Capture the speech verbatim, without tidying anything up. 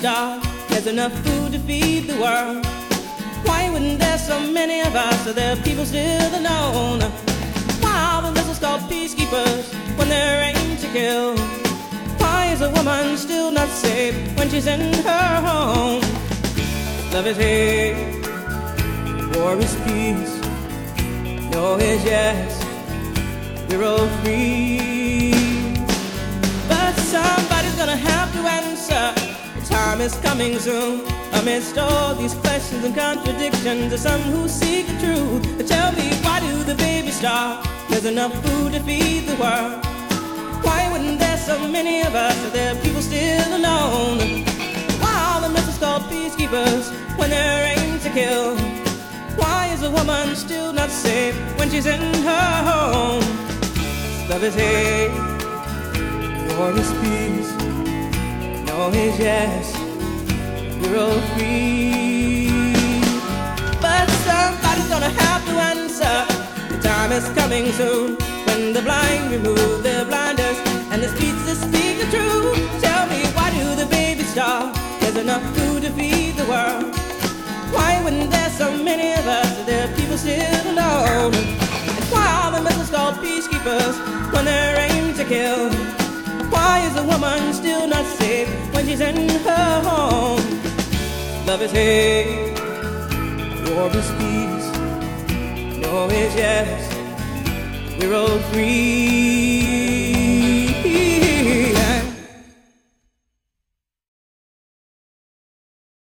starved, there's enough food to feed the world. Why wouldn't there so many of us, are there people still alone? Why are the missiles called peacekeepers when they're aimed to kill? Why is a woman still not safe when she's in her home? Love is hate, war is peace, no is yes, we're all free. But somebody's gonna have to answer, the time is coming soon. Amidst all these questions and contradictions, there's some who seek the truth. But tell me, why do the babies starve? There's enough food to feed the world. Why wouldn't there so many of us, are there people still alone? Why are the missiles called peacekeepers when they're aimed to kill? Why is a woman still not safe when she's in her home? Love is hate, war is peace, no is yes, we're all free. But somebody's gonna have to answer, the time is coming soon, when the blind remove their blinders and the speechless speak the truth. Tell me, why do the babies starve? There's enough food to feed the world. Why wouldn't there so many of us, are there people still alone? And why are the missiles called peacekeepers when they're aimed to kill? Why is a woman still not safe when she's in her home? Love is hate, war is peace, no is yes, we're all free.